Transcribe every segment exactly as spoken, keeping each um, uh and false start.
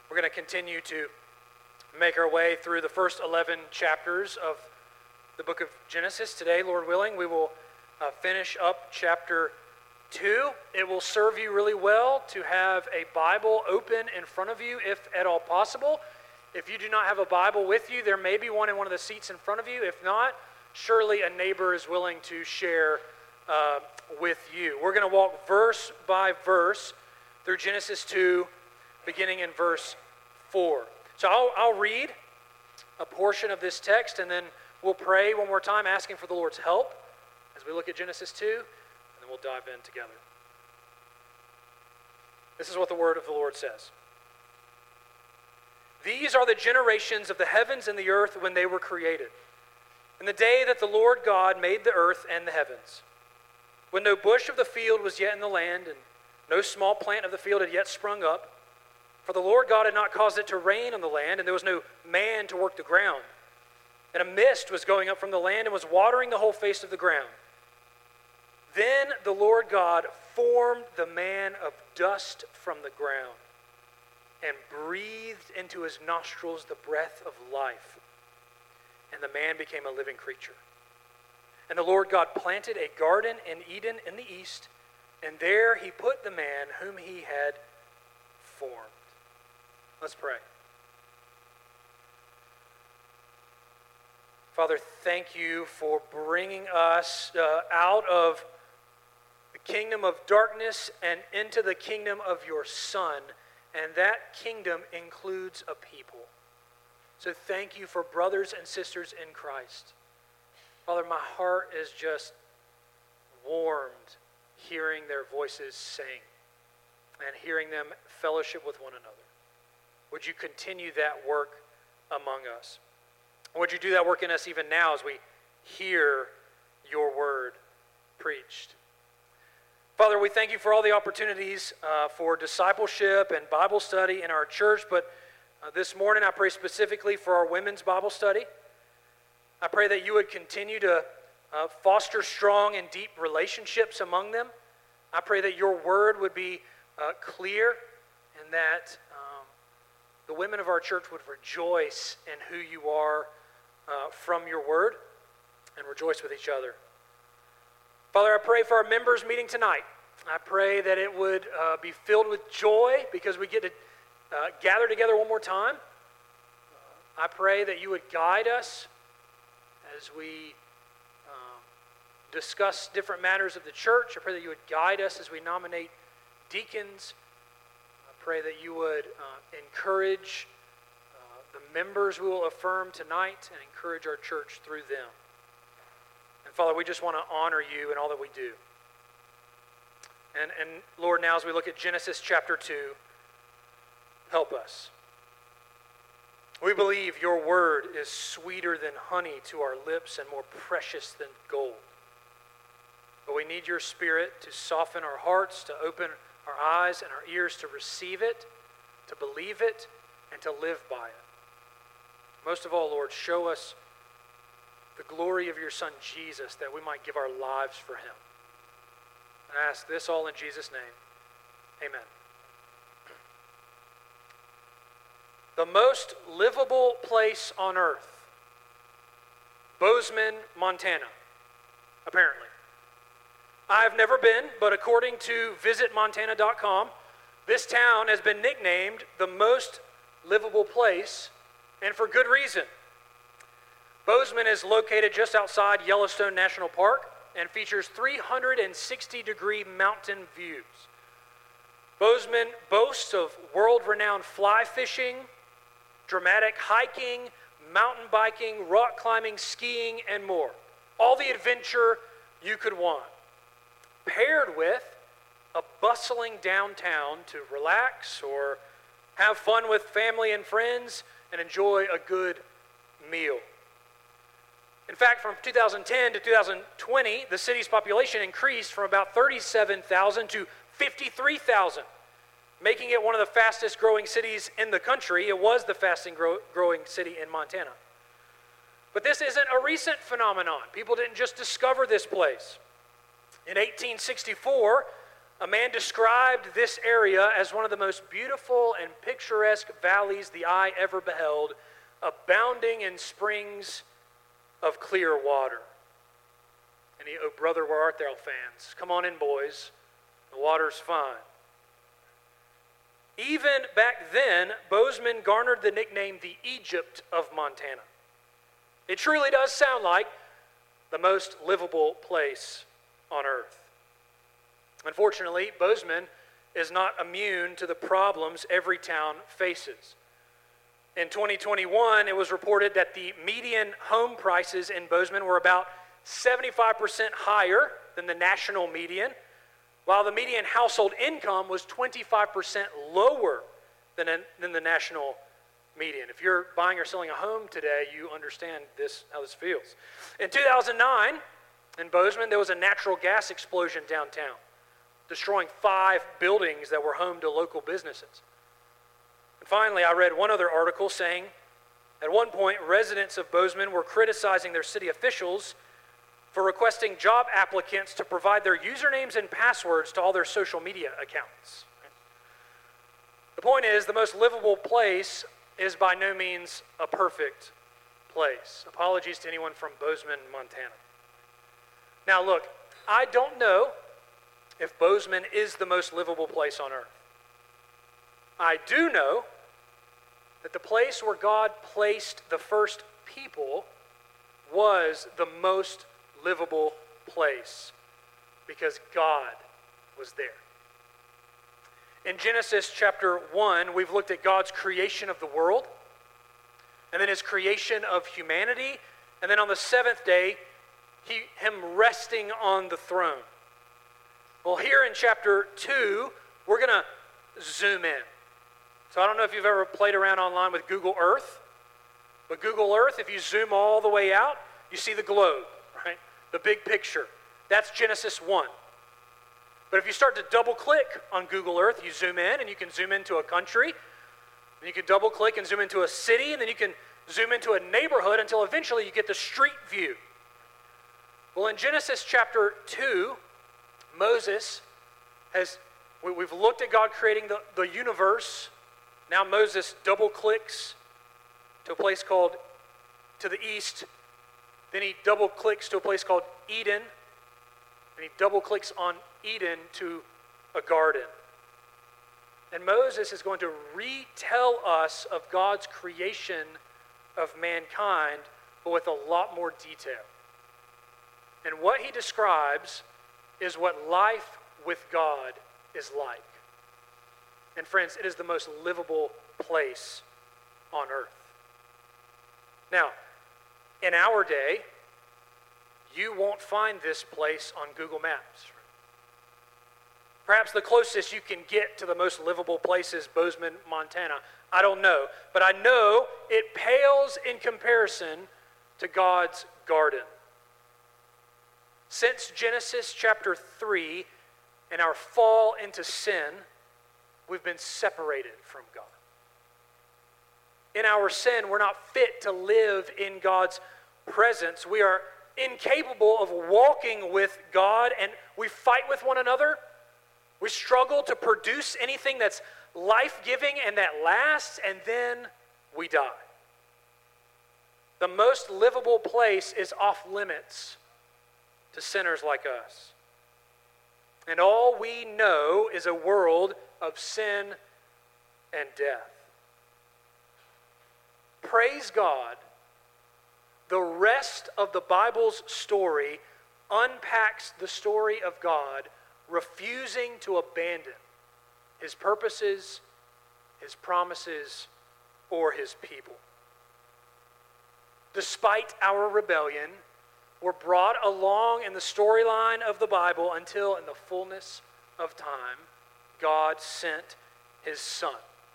We're going to continue to make our way through the first eleven chapters of the book of Genesis. Today, Lord willing, we will uh, finish up chapter two. It will serve you really well to have a Bible open in front of you, if at all possible. If you do not have a Bible with you, there may be one in one of the seats in front of you. If not, surely a neighbor is willing to share uh, with you. We're going to walk verse by verse through Genesis two, beginning in verse four. So I'll, I'll read a portion of this text, and then we'll pray one more time, asking for the Lord's help as we look at Genesis two, and then we'll dive in together. This is what the word of the Lord says. These are the generations of the heavens and the earth when they were created, in the day that the Lord God made the earth and the heavens, when no bush of the field was yet in the land, and no small plant of the field had yet sprung up, for the Lord God had not caused it to rain on the land, and there was no man to work the ground. And a mist was going up from the land and was watering the whole face of the ground. Then the Lord God formed the man of dust from the ground, and breathed into his nostrils the breath of life. And the man became a living creature. And the Lord God planted a garden in Eden in the east, and there he put the man whom he had formed. Let's pray. Father, thank you for bringing us uh, out of the kingdom of darkness and into the kingdom of your Son. And that kingdom includes a people. So thank you for brothers and sisters in Christ. Father, my heart is just warmed hearing their voices sing and hearing them fellowship with one another. Would you continue that work among us? Would you do that work in us even now as we hear your word preached? Father, we thank you for all the opportunities uh, for discipleship and Bible study in our church, but uh, this morning I pray specifically for our women's Bible study. I pray that you would continue to uh, foster strong and deep relationships among them. I pray that your word would be uh, clear, and that um, the women of our church would rejoice in who you are uh, from your word, and rejoice with each other. Father, I pray for our members meeting tonight. I pray that it would uh, be filled with joy because we get to uh, gather together one more time. Uh, I pray that you would guide us as we um, discuss different matters of the church. I pray that you would guide us as we nominate deacons. I pray that you would uh, encourage uh, the members we will affirm tonight, and encourage our church through them. And Father, we just want to honor you in all that we do. And, and Lord, now as we look at Genesis chapter two, help us. We believe your word is sweeter than honey to our lips and more precious than gold. But we need your Spirit to soften our hearts, to open our eyes and our ears to receive it, to believe it, and to live by it. Most of all, Lord, show us the glory of your Son, Jesus, that we might give our lives for him. And I ask this all in Jesus' name. Amen. The most livable place on earth, Bozeman, Montana, apparently. I've never been, but according to visit montana dot com, this town has been nicknamed the most livable place, and for good reason. Bozeman is located just outside Yellowstone National Park and features three hundred sixty degree mountain views. Bozeman boasts of world-renowned fly fishing, dramatic hiking, mountain biking, rock climbing, skiing, and more. All the adventure you could want. Paired with a bustling downtown to relax or have fun with family and friends and enjoy a good meal. In fact, from two thousand ten to two thousand twenty, the city's population increased from about thirty-seven thousand to fifty-three thousand, making it one of the fastest growing cities in the country. It was the fastest grow- growing city in Montana. But this isn't a recent phenomenon. People didn't just discover this place. In eighteen sixty-four, a man described this area as one of the most beautiful and picturesque valleys the eye ever beheld, abounding in springs of clear water. Any Oh Brother, Where Art Thou fans? Come on in, boys. The water's fine. Even back then, Bozeman garnered the nickname the Egypt of Montana. It truly does sound like the most livable place on earth. Unfortunately, Bozeman is not immune to the problems every town faces. In twenty twenty-one, it was reported that the median home prices in Bozeman were about seventy-five percent higher than the national median, while the median household income was twenty-five percent lower than, a, than the national median. If you're buying or selling a home today, you understand this, how this feels. In two thousand nine, in Bozeman, there was a natural gas explosion downtown, destroying five buildings that were home to local businesses. And finally, I read one other article saying, at one point, residents of Bozeman were criticizing their city officials for requesting job applicants to provide their usernames and passwords to all their social media accounts. The point is, the most livable place is by no means a perfect place. Apologies to anyone from Bozeman, Montana. Now look, I don't know if Bozeman is the most livable place on earth. I do know that the place where God placed the first people was the most livable place because God was there. In Genesis chapter one, we've looked at God's creation of the world, and then his creation of humanity, and then on the seventh day, he, him resting on the throne. Well, here in chapter two, we're going to zoom in. So I don't know if you've ever played around online with Google Earth, but Google Earth, if you zoom all the way out, you see the globe, right? The big picture. That's Genesis one. But if you start to double-click on Google Earth, you zoom in, and you can zoom into a country, and you can double-click and zoom into a city, and then you can zoom into a neighborhood until eventually you get the street view. Well, in Genesis chapter two, Moses has, we, we've looked at God creating the, the universe. Now Moses double-clicks to a place called, to the east. Then he double-clicks to a place called Eden. And he double-clicks on Eden to a garden. And Moses is going to retell us of God's creation of mankind, but with a lot more detail. And what he describes is what life with God is like. And friends, it is the most livable place on earth. Now, in our day, you won't find this place on Google Maps. Perhaps the closest you can get to the most livable place is Bozeman, Montana. I don't know. But I know it pales in comparison to God's garden. Since Genesis chapter three and our fall into sin, we've been separated from God. In our sin, we're not fit to live in God's presence. We are incapable of walking with God, and we fight with one another. We struggle to produce anything that's life-giving and that lasts, and then we die. The most livable place is off limits to sinners like us. And all we know is a world of sin and death. Praise God, the rest of the Bible's story unpacks the story of God refusing to abandon his purposes, his promises, or his people. Despite our rebellion, we're brought along in the storyline of the Bible until in the fullness of time, God sent his Son.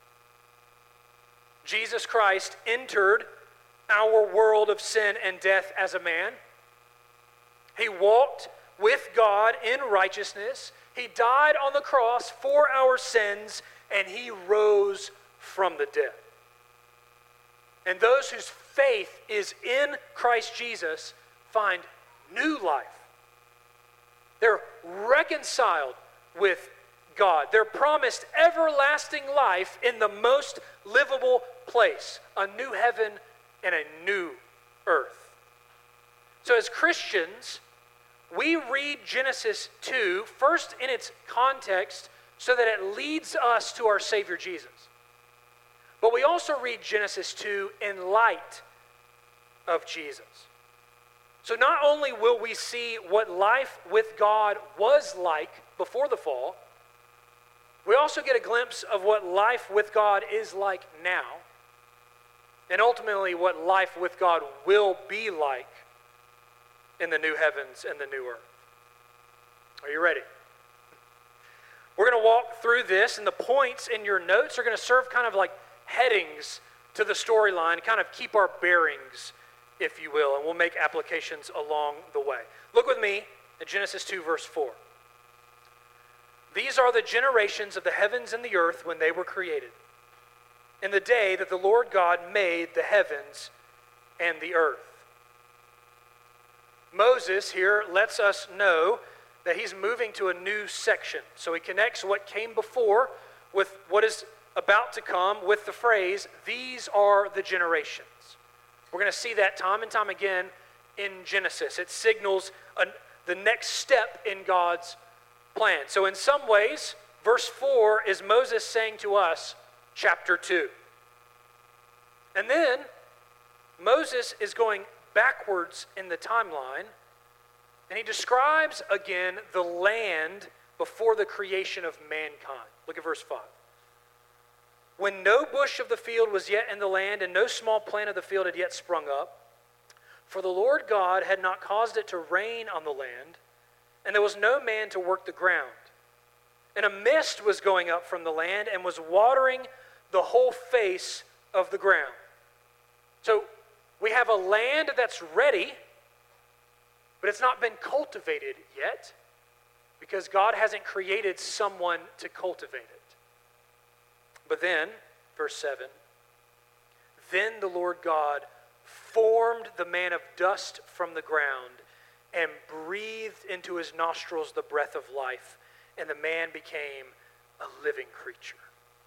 Jesus Christ entered our world of sin and death as a man. He walked with God in righteousness. He died on the cross for our sins, and he rose from the dead. And those whose faith is in Christ Jesus find new life. They're reconciled with God. They're promised everlasting life in the most livable place, a new heaven and a new earth. So as Christians, we read Genesis two first in its context so that it leads us to our Savior Jesus. But we also read Genesis two in light of Jesus. So not only will we see what life with God was like before the fall, we also get a glimpse of what life with God is like now, and ultimately what life with God will be like in the new heavens and the new earth. Are you ready? We're going to walk through this, and the points in your notes are going to serve kind of like headings to the storyline, kind of keep our bearings, if you will, and we'll make applications along the way. Look with me at Genesis two, verse four. These are the generations of the heavens and the earth when they were created, in the day that the Lord God made the heavens and the earth. Moses here lets us know that he's moving to a new section. So he connects what came before with what is about to come with the phrase, these are the generations. We're going to see that time and time again in Genesis. It signals a, the next step in God's plan. So in some ways, verse four is Moses saying to us, chapter two. And then Moses is going backwards in the timeline, and he describes again the land before the creation of mankind. Look at verse five. When no bush of the field was yet in the land, and no small plant of the field had yet sprung up, for the Lord God had not caused it to rain on the land, and there was no man to work the ground. And a mist was going up from the land and was watering the whole face of the ground. So we have a land that's ready, but it's not been cultivated yet because God hasn't created someone to cultivate it. But then, verse seven, then the Lord God formed the man of dust from the ground and breathed into his nostrils the breath of life, and the man became a living creature.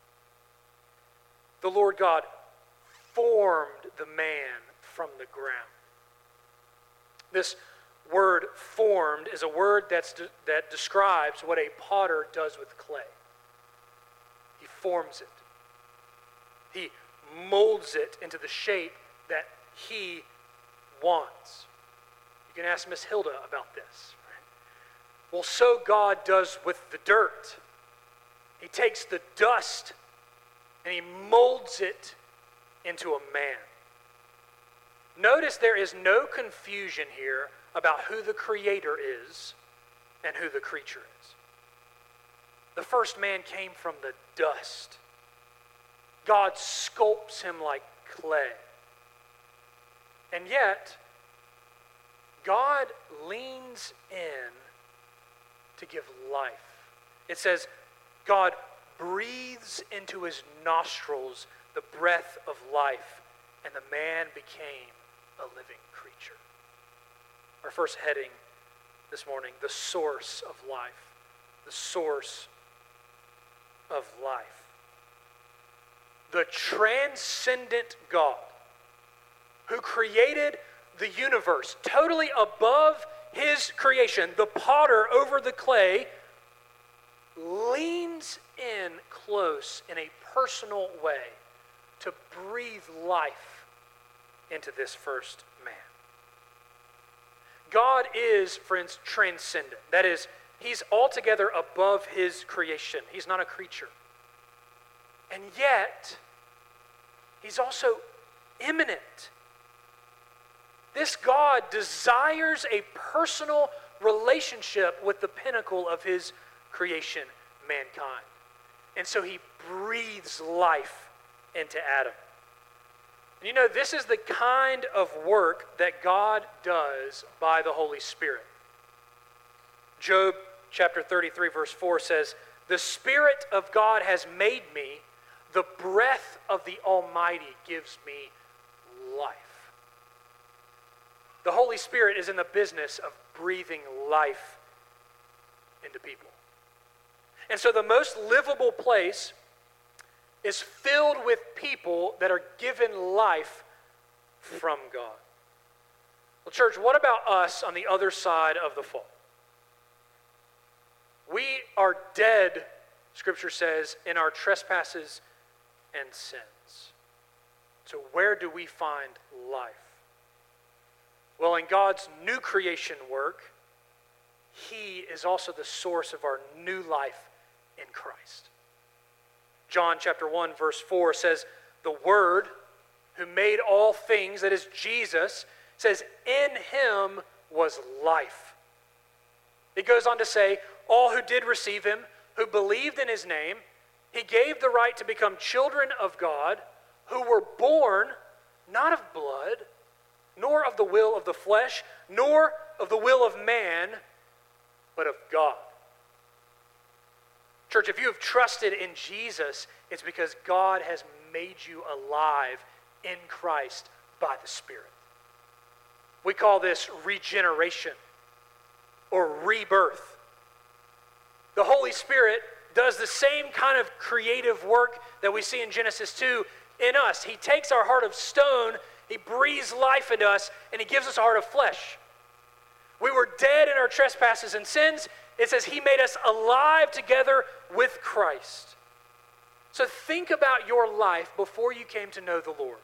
The Lord God formed the man from the ground. This word formed is a word that's de- that describes what a potter does with clay. He forms it. He molds it into the shape that he wants. You can ask Miss Hilda about this. Right? Well, so God does with the dirt. He takes the dust and he molds it into a man. Notice there is no confusion here about who the creator is and who the creature is. The first man came from the dust. God sculpts him like clay. And yet, God leans in to give life. It says, God breathes into his nostrils the breath of life, and the man became a living creature. Our first heading this morning, the source of life. The source of life. The transcendent God who created the universe, totally above his creation, the potter over the clay, leans in close in a personal way to breathe life into this first man. God is, friends, transcendent. That is, he's altogether above his creation. He's not a creature. And yet, he's also immanent. This God desires a personal relationship with the pinnacle of his creation, mankind. And so he breathes life into Adam. And you know, this is the kind of work that God does by the Holy Spirit. Job chapter thirty-three, verse four says, "The Spirit of God has made me, the breath of the Almighty gives me life." The Holy Spirit is in the business of breathing life into people. And so the most livable place is filled with people that are given life from God. Well, church, what about us on the other side of the fall? We are dead, Scripture says, in our trespasses and sins. So where do we find life? Well, in God's new creation work, He is also the source of our new life in Christ. John chapter one, verse four says, the Word who made all things, that is Jesus, says, in Him was life. It goes on to say, all who did receive Him, who believed in His name, He gave the right to become children of God, who were born not of blood, nor of the will of the flesh, nor of the will of man, but of God. Church, if you have trusted in Jesus, it's because God has made you alive in Christ by the Spirit. We call this regeneration or rebirth. The Holy Spirit does the same kind of creative work that we see in Genesis two in us. He takes our heart of stone, He breathes life into us, and He gives us a heart of flesh. We were dead in our trespasses and sins. It says He made us alive together with Christ. So think about your life before you came to know the Lord.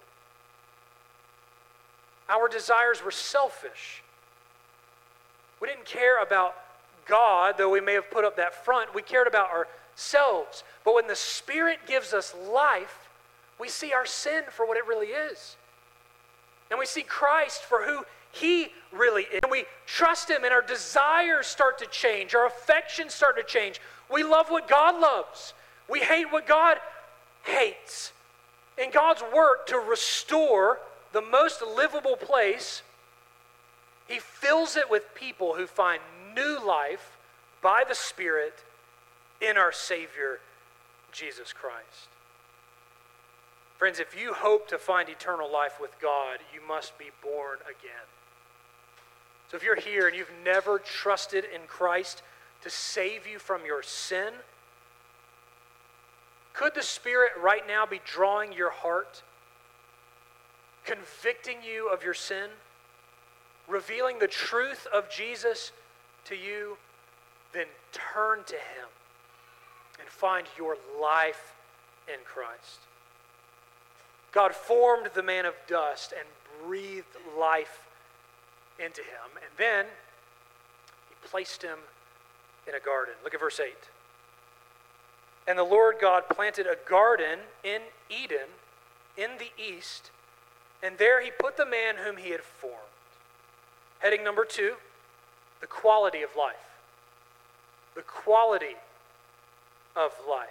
Our desires were selfish. We didn't care about God, though we may have put up that front. We cared about ourselves. But when the Spirit gives us life, we see our sin for what it really is. And we see Christ for who He really is. And we trust Him, and our desires start to change. Our affections start to change. We love what God loves. We hate what God hates. In God's work to restore the most livable place, He fills it with people who find new life by the Spirit in our Savior, Jesus Christ. Friends, if you hope to find eternal life with God, you must be born again. So if you're here and you've never trusted in Christ to save you from your sin, could the Spirit right now be drawing your heart, convicting you of your sin, revealing the truth of Jesus to you? Then turn to Him and find your life in Christ. God formed the man of dust and breathed life into him, and then He placed him in a garden. Look at verse eight. And the Lord God planted a garden in Eden in the east, and there He put the man whom He had formed. Heading number two, the quality of life. The quality of life.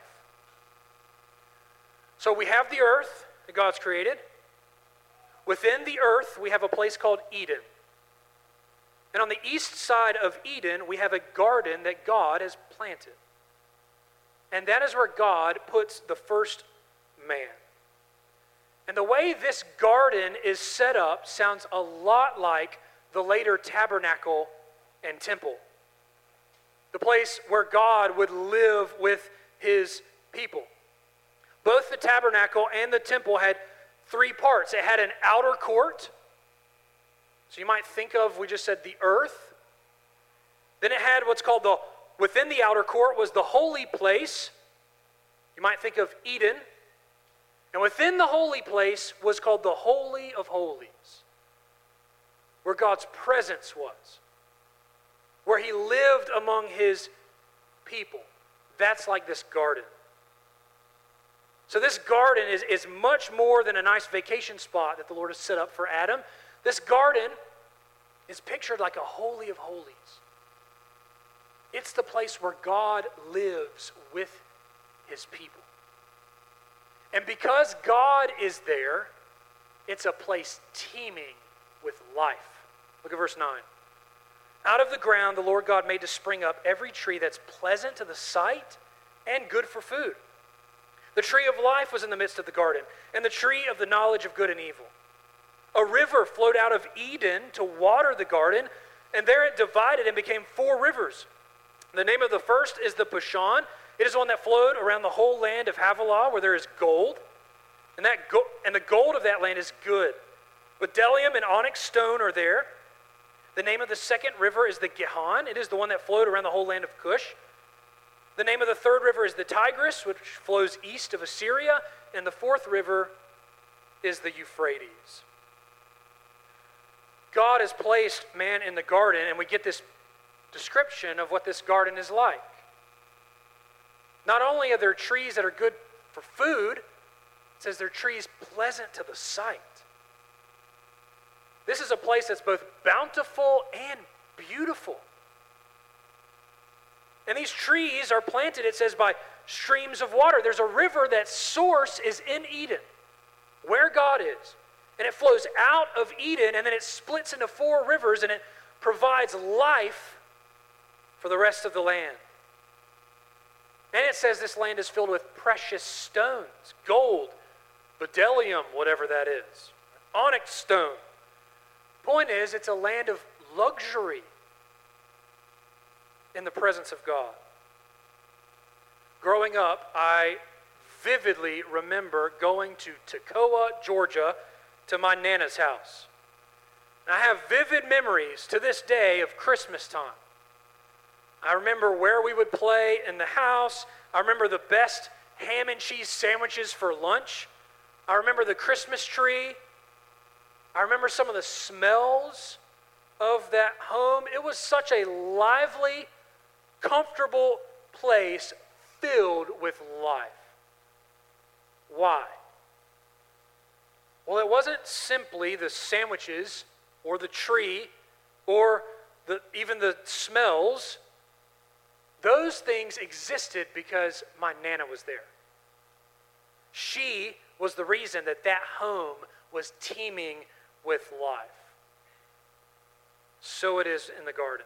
So we have the earth that God's created. Within the earth, we have a place called Eden. And on the east side of Eden, we have a garden that God has planted. And that is where God puts the first man. And the way this garden is set up sounds a lot like the later tabernacle and temple. The place where God would live with His people. Both the tabernacle and the temple had three parts. It had an outer court. So you might think of, we just said, the earth. Then it had what's called the, within the outer court was the holy place. You might think of Eden. And within the holy place was called the Holy of Holies, where God's presence was, where He lived among His people. That's like this garden. So this garden is, is much more than a nice vacation spot that the Lord has set up for Adam. This garden is pictured like a holy of holies. It's the place where God lives with His people. And because God is there, it's a place teeming with life. Look at verse nine. Out of the ground the Lord God made to spring up every tree that's pleasant to the sight and good for food. The tree of life was in the midst of the garden, and the tree of the knowledge of good and evil. A river flowed out of Eden to water the garden, and there it divided and became four rivers. The name of the first is the Pishon, It is the one that flowed around the whole land of Havilah, where there is gold, and that go- and the gold of that land is good. Bdellium and onyx stone are there. The name of the second river is the Gihon. It is the one that flowed around the whole land of Cush. The name of the third river is the Tigris, which flows east of Assyria. And the fourth river is the Euphrates. God has placed man in the garden, and we get this description of what this garden is like. Not only are there trees that are good for food, it says they're trees pleasant to the sight. This is a place that's both bountiful and beautiful. And these trees are planted, it says, by streams of water. There's a river that source is in Eden, where God is. And it flows out of Eden, and then it splits into four rivers, and it provides life for the rest of the land. And it says this land is filled with precious stones, gold, bdellium, whatever that is, onyx stone. Point is, it's a land of luxury in the presence of God. Growing up, I vividly remember going to Toccoa, Georgia, to my Nana's house. And I have vivid memories to this day of Christmas time. I remember where we would play in the house. I remember the best ham and cheese sandwiches for lunch. I remember the Christmas tree. I remember some of the smells of that home. It was such a lively, comfortable place filled with life. Why? Well, it wasn't simply the sandwiches or the tree or the, even the smells. Those things existed because my Nana was there. She was the reason that that home was teeming with life. So it is in the garden.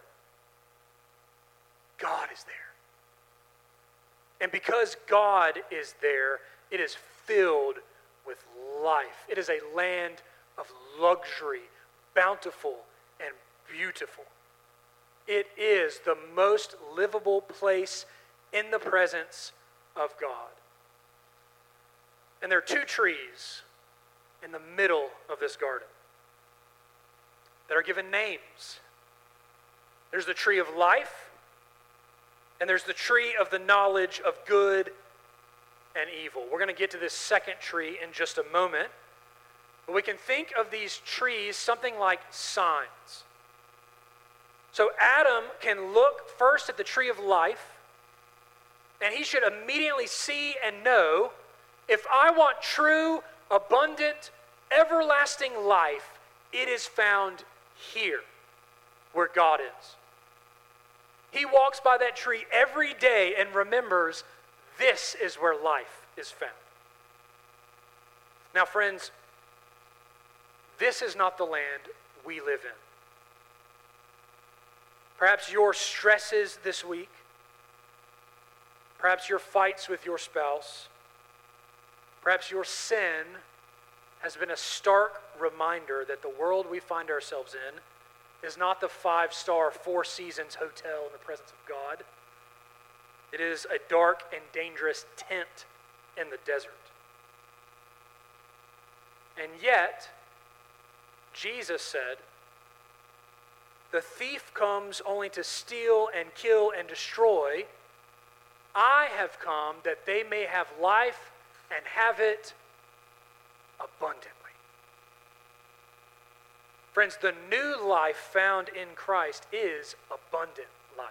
God is there. And because God is there, it is filled with life. It is a land of luxury, bountiful, and beautiful. It is the most livable place in the presence of God. And there are two trees in the middle of this garden that are given names. There's the tree of life, and there's the tree of the knowledge of good and evil. We're going to get to this second tree in just a moment. But we can think of these trees something like signs. So Adam can look first at the tree of life, and he should immediately see and know, if I want true, abundant, everlasting life, it is found here, where God is. He walks by that tree every day and remembers this is where life is found. Now, friends, this is not the land we live in. Perhaps your stresses this week, perhaps your fights with your spouse, perhaps your sin has been a stark reminder that the world we find ourselves in is not the five-star, Four Seasons hotel in the presence of God. It is a dark and dangerous tent in the desert. And yet, Jesus said, the thief comes only to steal and kill and destroy. I have come that they may have life and have it abundantly. Friends, the new life found in Christ is abundant life.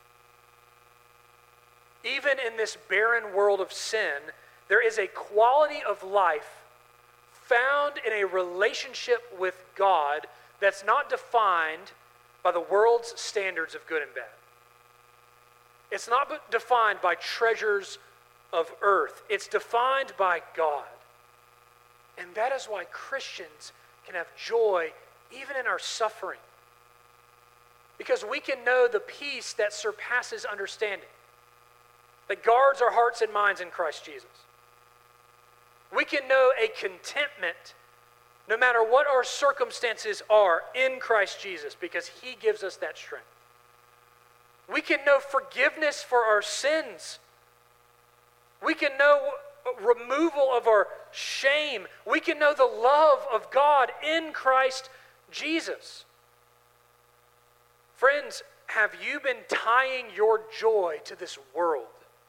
Even in this barren world of sin, there is a quality of life found in a relationship with God that's not defined by the world's standards of good and bad. It's not defined by treasures of earth. It's defined by God. And that is why Christians can have joy even in our suffering. Because we can know the peace that surpasses understanding, that guards our hearts and minds in Christ Jesus. We can know a contentment no matter what our circumstances are in Christ Jesus, because he gives us that strength. We can know forgiveness for our sins We can know removal of our shame. We can know the love of God in Christ Jesus. Friends, have you been tying your joy to this world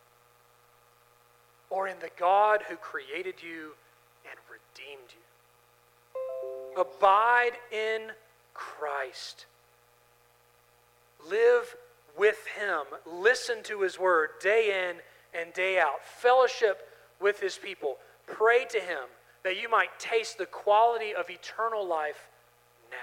or in the God who created you and redeemed you? Abide in Christ. Live with him. Listen to his word day in and day out. Fellowship with his people. Pray to him that you might taste the quality of eternal life now.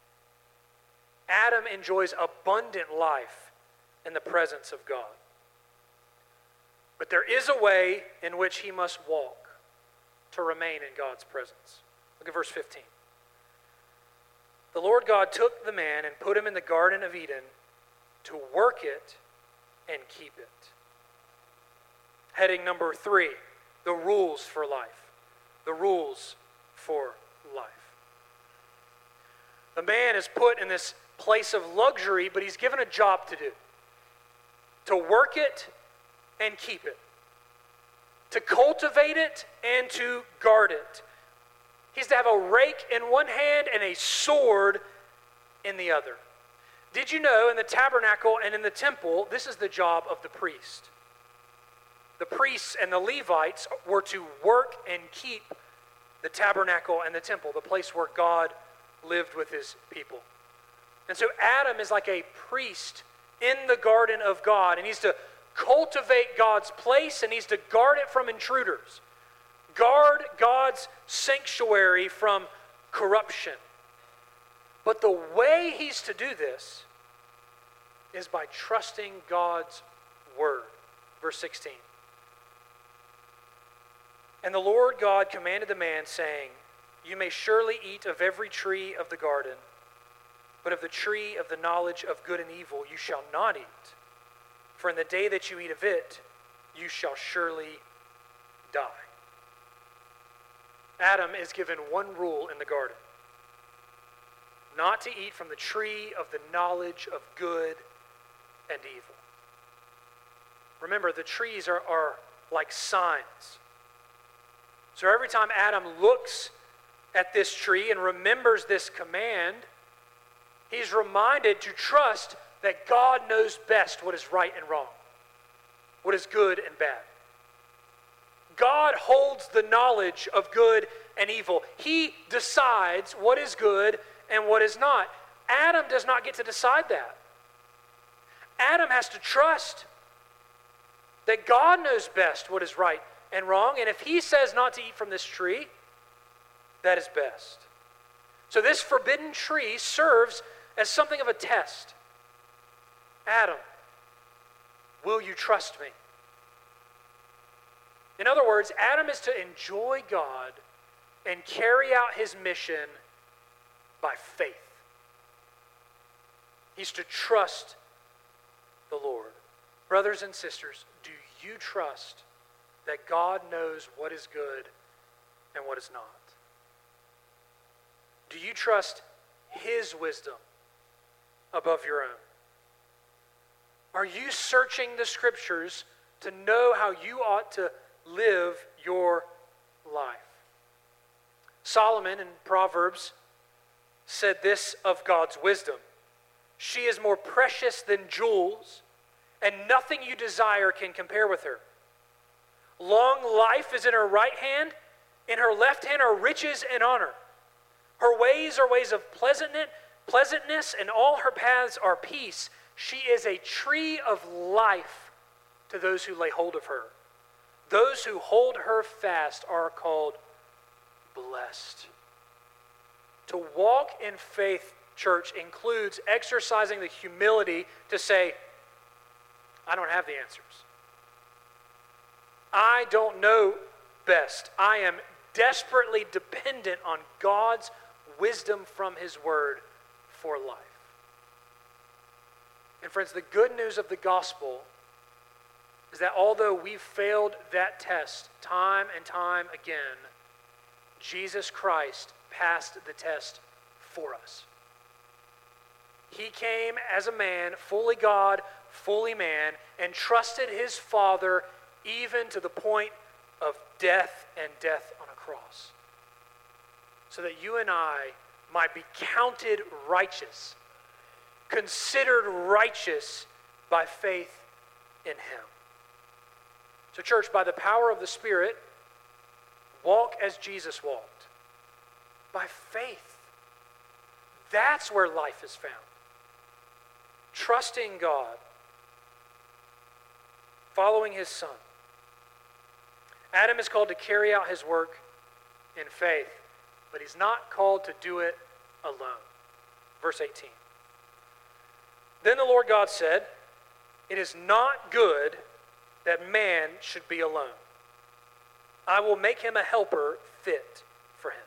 Adam enjoys abundant life in the presence of God. But there is a way in which he must walk to remain in God's presence. Look at verse fifteen. The Lord God took the man and put him in the Garden of Eden to work it and keep it. Heading number three, the rules for life. The rules for life. The man is put in this place of luxury, but he's given a job to do. To work it and keep it. To cultivate it and to guard it. He's to have a rake in one hand and a sword in the other. Did you know in the tabernacle and in the temple, this is the job of the priest? The priests and the Levites were to work and keep the tabernacle and the temple, the place where God lived with his people. And so Adam is like a priest in the garden of God, and he's to cultivate God's place, and he's to guard it from intruders. Guard God's sanctuary from corruption. But the way he's to do this is by trusting God's word. Verse sixteen. And the Lord God commanded the man, saying, you may surely eat of every tree of the garden, but of the tree of the knowledge of good and evil you shall not eat. For in the day that you eat of it, you shall surely die. Adam is given one rule in the garden: not to eat from the tree of the knowledge of good and evil. Remember, the trees are, are like signs. So every time Adam looks at this tree and remembers this command, he's reminded to trust that God knows best what is right and wrong, what is good and bad. God holds the knowledge of good and evil. He decides what is good and what is not. Adam does not get to decide that. Adam has to trust that God knows best what is right and wrong, and if he says not to eat from this tree, that is best. So this forbidden tree serves as something of a test. Adam, will you trust me? In other words, Adam is to enjoy God and carry out his mission by faith. He's to trust the Lord. Brothers and sisters, do you trust that God knows what is good and what is not? Do you trust his wisdom above your own? Are you searching the scriptures to know how you ought to live your life? Solomon in Proverbs said this of God's wisdom: she is more precious than jewels, and nothing you desire can compare with her. Long life is in her right hand, in her left hand are riches and honor. Her ways are ways of pleasantness, pleasantness, and all her paths are peace. She is a tree of life to those who lay hold of her. Those who hold her fast are called blessed. To walk in faith, church, includes exercising the humility to say, I don't have the answers. I don't know best. I am desperately dependent on God's wisdom from his word for life. And friends, the good news of the gospel is that although we've failed that test time and time again, Jesus Christ passed the test for us. He came as a man, fully God, fully man, and trusted his Father even to the point of death and death on a cross, so that you and I might be counted righteous, considered righteous by faith in him. So church, by the power of the Spirit, walk as Jesus walked, by faith. That's where life is found. Trusting God, following his Son. Adam is called to carry out his work in faith, but he's not called to do it alone. Verse eighteen. Then the Lord God said, "It is not good that man should be alone. I will make him a helper fit for him."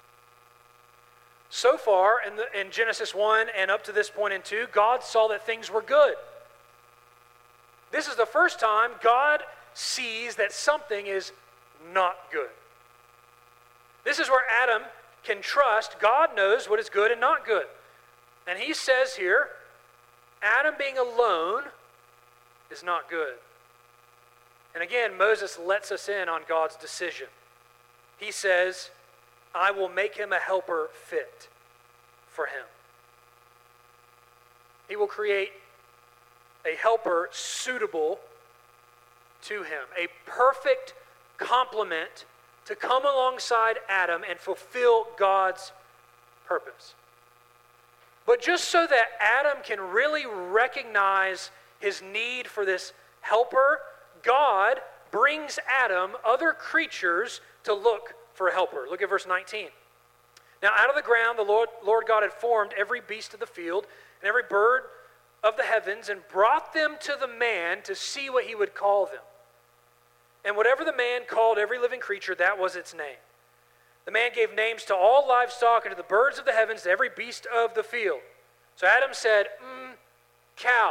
So far in, the, in Genesis one and up to this point in two, God saw that things were good. This is the first time God sees that something is not good. This is where Adam can trust God knows what is good and not good. And he says here, Adam being alone is not good. And again, Moses lets us in on God's decision. He says, "I will make him a helper fit for him." He will create a helper suitable to him, a perfect complement to come alongside Adam and fulfill God's purpose. But just so that Adam can really recognize his need for this helper, God brings Adam other creatures to look for a helper. Look at verse nineteen. Now out of the ground the Lord, Lord God had formed every beast of the field and every bird of the heavens and brought them to the man to see what he would call them. And whatever the man called every living creature, that was its name. The man gave names to all livestock and to the birds of the heavens, to every beast of the field. So Adam said, mm, cow,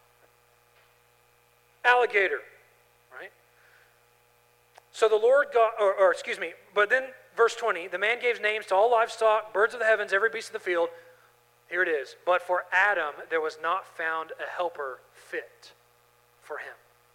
alligator, right? So the Lord God, or, or excuse me, but then verse twenty, the man gave names to all livestock, birds of the heavens, every beast of the field. Here it is. But for Adam, there was not found a helper fit for him.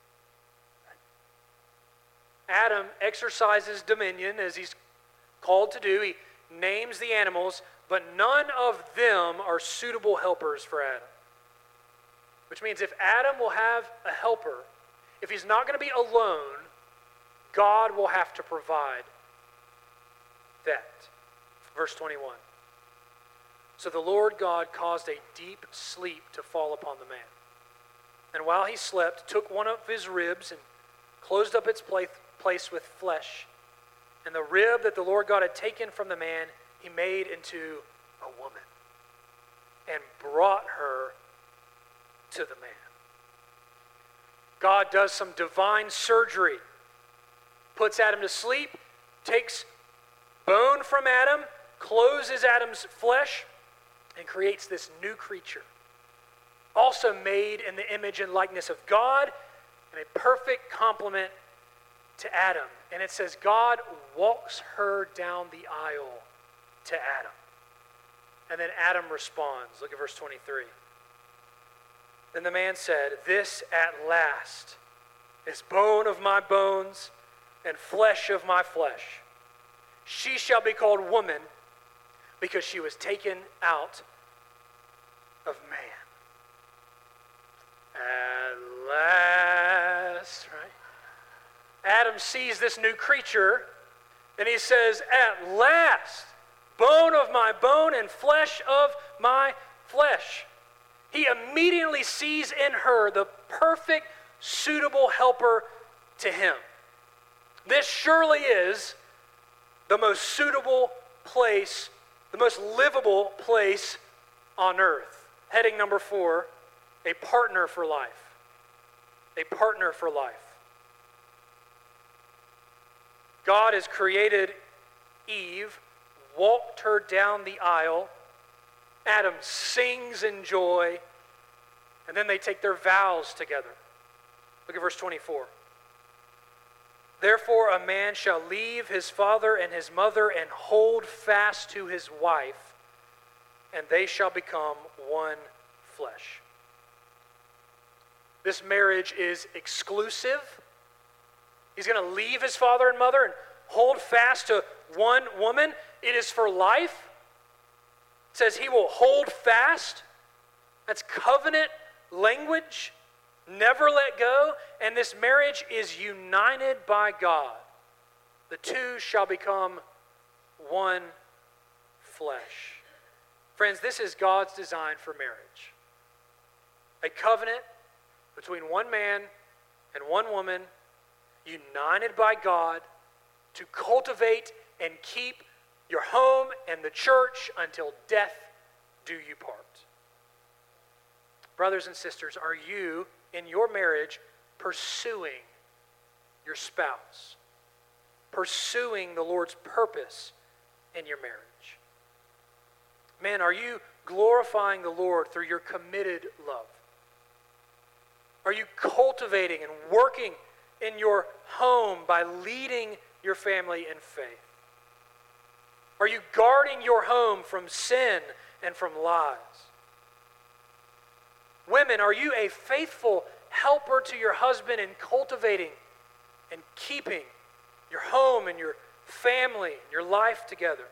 Adam exercises dominion as he's called to do. He names the animals, but none of them are suitable helpers for Adam. Which means if Adam will have a helper, if he's not going to be alone, God will have to provide that. Verse twenty-one. So the Lord God caused a deep sleep to fall upon the man. And while he slept, took one of his ribs and closed up its place place with flesh. And the rib that the Lord God had taken from the man, he made into a woman and brought her to the man. God does some divine surgery, puts Adam to sleep, takes bone from Adam, closes Adam's flesh, and creates this new creature, also made in the image and likeness of God, and a perfect complement to Adam. And it says God walks her down the aisle to Adam. And then Adam responds. Look at verse twenty-three. Then the man said, "This at last is bone of my bones and flesh of my flesh. She shall be called woman because she was taken out of man." At last, right? Adam sees this new creature, and he says, "At last, bone of my bone and flesh of my flesh." He immediately sees in her the perfect, suitable helper to him. This surely is the most suitable place, the most livable place on earth. Heading number four, a partner for life. A partner for life. God has created Eve, walked her down the aisle. Adam sings in joy, and then they take their vows together. Look at verse twenty-four. "Therefore a man shall leave his father and his mother and hold fast to his wife, and they shall become one flesh." This marriage is exclusive, He's going to leave his father and mother and hold fast to one woman. It is for life. It says he will hold fast. That's covenant language. Never let go. And this marriage is united by God. The two shall become one flesh. Friends, this is God's design for marriage. A covenant between one man and one woman, united by God, to cultivate and keep your home and the church until death do you part. Brothers and sisters, are you in your marriage pursuing your spouse? Pursuing the Lord's purpose in your marriage? Men, are you glorifying the Lord through your committed love? Are you cultivating and working in your home by leading your family in faith? Are you guarding your home from sin and from lies? Women, are you a faithful helper to your husband in cultivating and keeping your home and your family and your life together?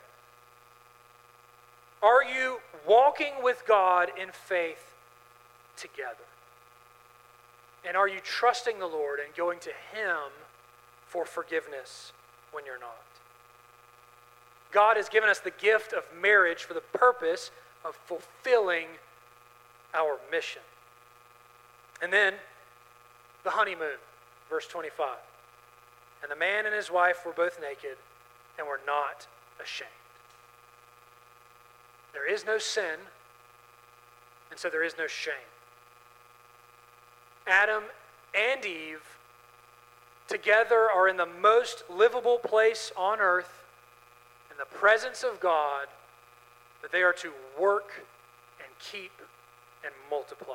Are you walking with God in faith together? And are you trusting the Lord and going to Him for forgiveness when you're not? God has given us the gift of marriage for the purpose of fulfilling our mission. And then the honeymoon, verse twenty-five. And the man and his wife were both naked and were not ashamed. There is no sin, and so there is no shame. Adam and Eve together are in the most livable place on earth, in the presence of God, that they are to work and keep and multiply.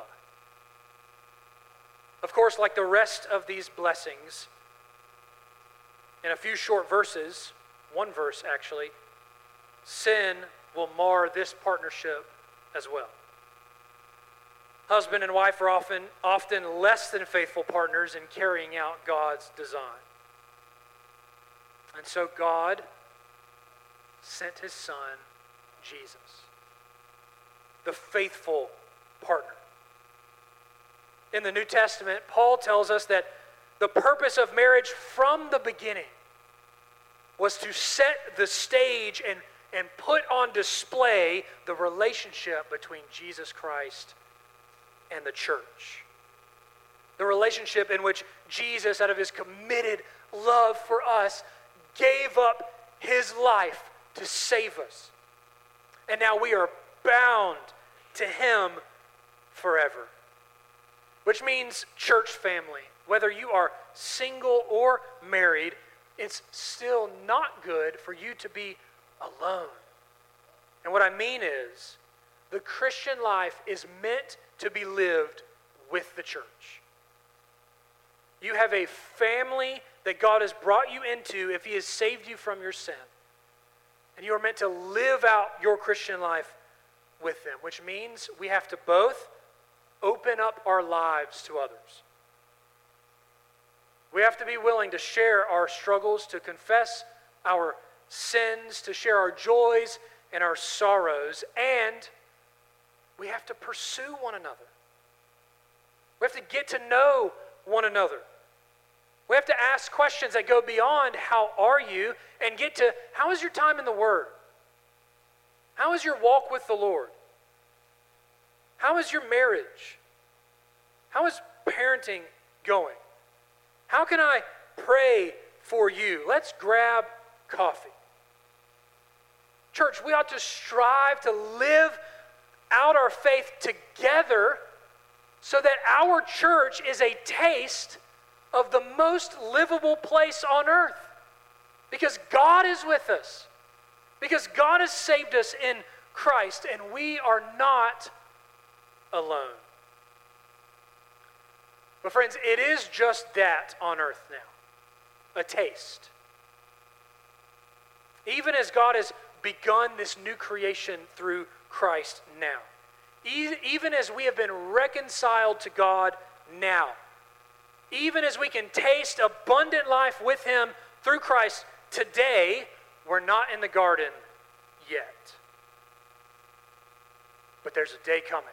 Of course, like the rest of these blessings, in a few short verses, one verse actually, sin will mar this partnership as well. Husband and wife are often, often less than faithful partners in carrying out God's design. And so God sent His Son, Jesus, the faithful partner. In the New Testament, Paul tells us that the purpose of marriage from the beginning was to set the stage and, and put on display the relationship between Jesus Christ and the church. The relationship in which Jesus, out of His committed love for us, gave up His life to save us. And now we are bound to Him forever. Which means, church family, whether you are single or married, it's still not good for you to be alone. And what I mean is, the Christian life is meant to be lived with the church. You have a family that God has brought you into if He has saved you from your sin. And you are meant to live out your Christian life with them, which means we have to both open up our lives to others. We have to be willing to share our struggles, to confess our sins, to share our joys and our sorrows, and we have to pursue one another. We have to get to know one another. We have to ask questions that go beyond how are you and get to how is your time in the Word? How is your walk with the Lord? How is your marriage? How is parenting going? How can I pray for you? Let's grab coffee. Church, we ought to strive to live out our faith together so that our church is a taste of the most livable place on earth. Because God is with us. Because God has saved us in Christ, and we are not alone. But friends, it is just that on earth now. A taste. Even as God has begun this new creation through Christ now. Even as we have been reconciled to God now. Even as we can taste abundant life with him through Christ today, we're not in the garden yet. But there's a day coming.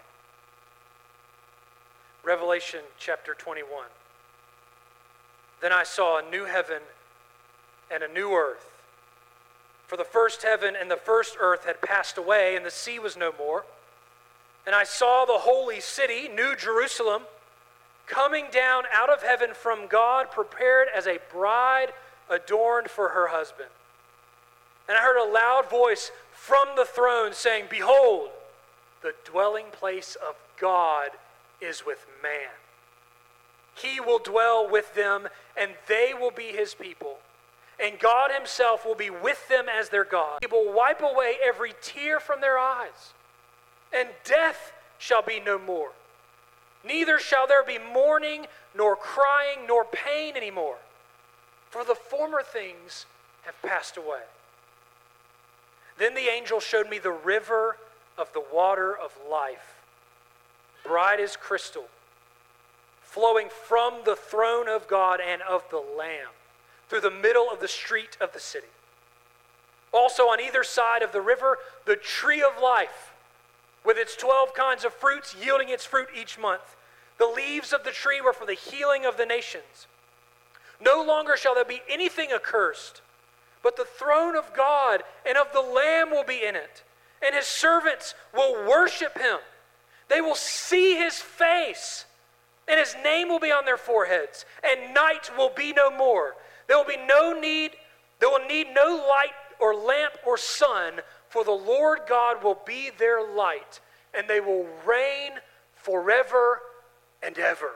Revelation chapter twenty-one. Then I saw a new heaven and a new earth. For the first heaven and the first earth had passed away, and the sea was no more. And I saw the holy city, New Jerusalem, coming down out of heaven from God, prepared as a bride adorned for her husband. And I heard a loud voice from the throne saying, Behold, the dwelling place of God is with man. He will dwell with them, and they will be his people. And God himself will be with them as their God. He will wipe away every tear from their eyes, and death shall be no more. Neither shall there be mourning, nor crying, nor pain anymore, for the former things have passed away. Then the angel showed me the river of the water of life, bright as crystal, flowing from the throne of God and of the Lamb, through the middle of the street of the city. Also on either side of the river, the tree of life, with its twelve kinds of fruits, yielding its fruit each month. The leaves of the tree were for the healing of the nations. No longer shall there be anything accursed, but the throne of God and of the Lamb will be in it, and his servants will worship him. They will see his face, and his name will be on their foreheads, and night will be no more. There will be no need, there will need no light or lamp or sun, for the Lord God will be their light, and they will reign forever and ever.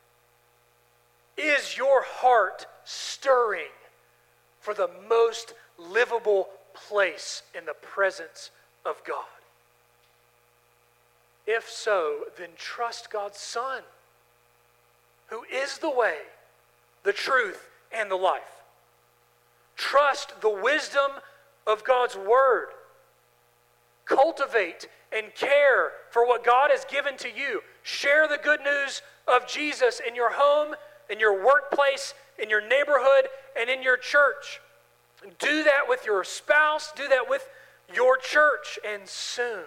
Is your heart stirring for the most livable place in the presence of God? If so, then trust God's Son, who is the way, the truth, and the life. Trust the wisdom of God's word. Cultivate and care for what God has given to you. Share the good news of Jesus in your home, in your workplace, in your neighborhood, and in your church. Do that with your spouse. Do that with your church. And soon,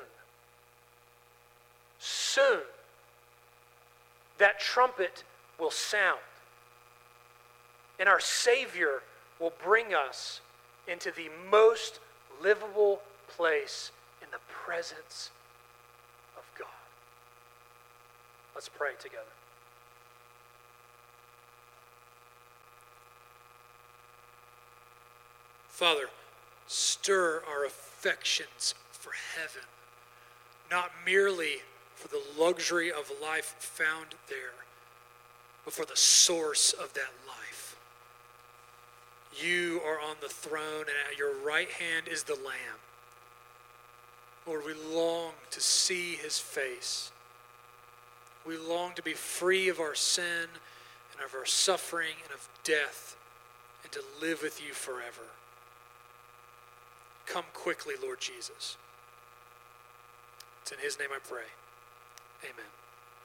soon, that trumpet will sound. And our Savior will bring us into the most livable place in the presence of God. Let's pray together. Father, stir our affections for heaven, not merely for the luxury of life found there, but for the source of that life. You are on the throne, and at your right hand is the Lamb. Lord, we long to see his face. We long to be free of our sin and of our suffering and of death, and to live with you forever. Come quickly, Lord Jesus. It's in his name I pray. Amen.